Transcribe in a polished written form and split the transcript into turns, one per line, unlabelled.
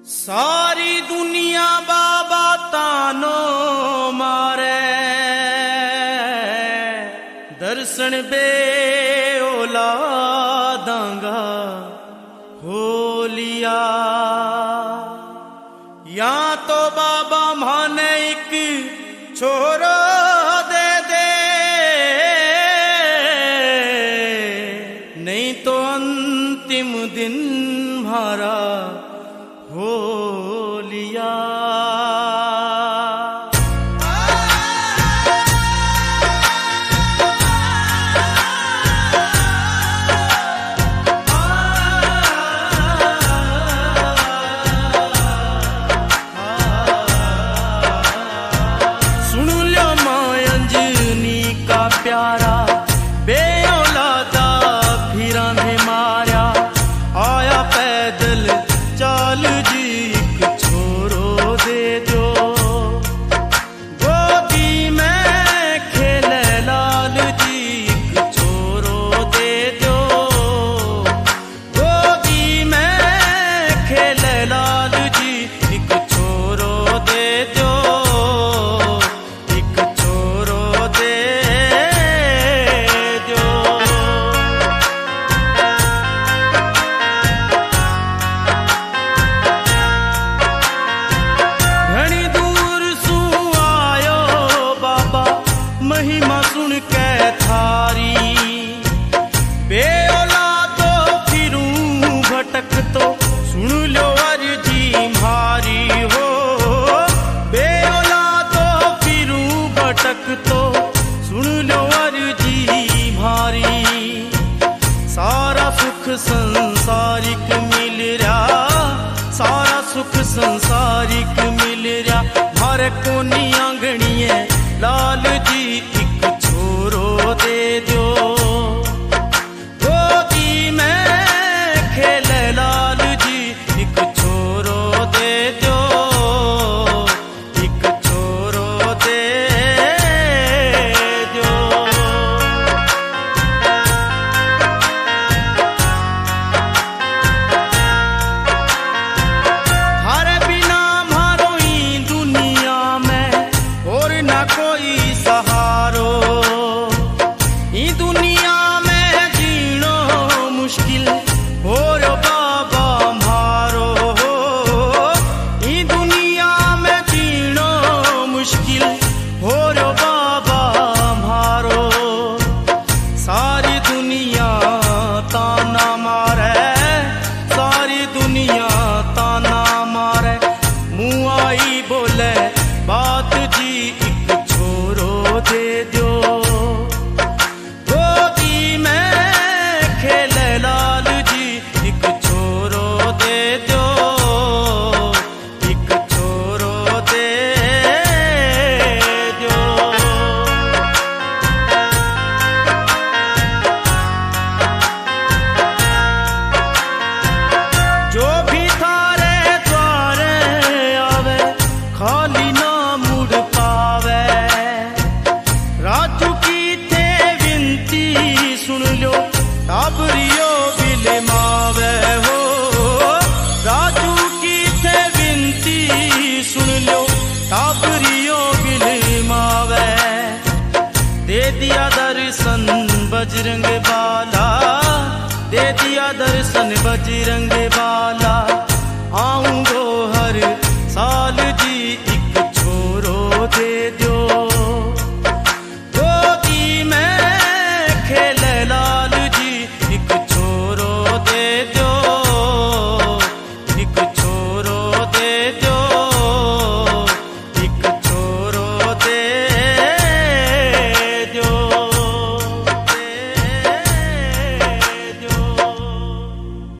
सारी दुनिया बाबा तानो मारे, दर्शन बे औलादांगा हो लिया। या तो बाबा माने एक छोरो दे दे, नहीं तो अंतिम दिन मारा हो लिया। सुन लो मां अंजनी का प्यारा, बे औलादा फिरा ने मारा। आया पैदल चाल जी एक छोरो दे दो, गोदी में खेले लाल जी एक छोरो दे दो, गोदी में खेले लाल जी एक छोरो दे दो, एक छोरो दे दो। घणी दूर सू आयो बाबा महिमा सुन के थारी, बे औलादो फिरूं भटक तो सुन लो अर्जी मारी हो। बे औलादो फिरूं भटक तो सुन लो अर्जी मारी। सारा सुख संसारिक मिल रहा, सारा सुख संसारिक मिल रहा। मारे कोनी आंगणिए लाल जी एक छोरो दे दो, गोदी में खेले लाल जी एक छोरो दे दो, एक छोरो दे दो। थारे बिना मारो ई दुनिया में और ना कोई सहारो। ई दुनिया में जीनो मुश्किल और बाबा मारो, ई दुनिया में जीनो मुश्किल और बाबा मारो। सारी दुनिया ताना मारे, सारी दुनिया ताना मारे। मुँह आई बोले बात जी एक छोरो दे दो, गोदी में खेले लाल जी एक छोरो दे दो, एक छोरो दे दो। जो भी थारे द्वारे आवे खाली ना मुड़ पावे। राजू की थे विनती सुन लो टाबरियो बिले मावे हो। राजू की थे विनती सुन लो टाबरियो बिले मावे। दे दिया दर्शन बजरंग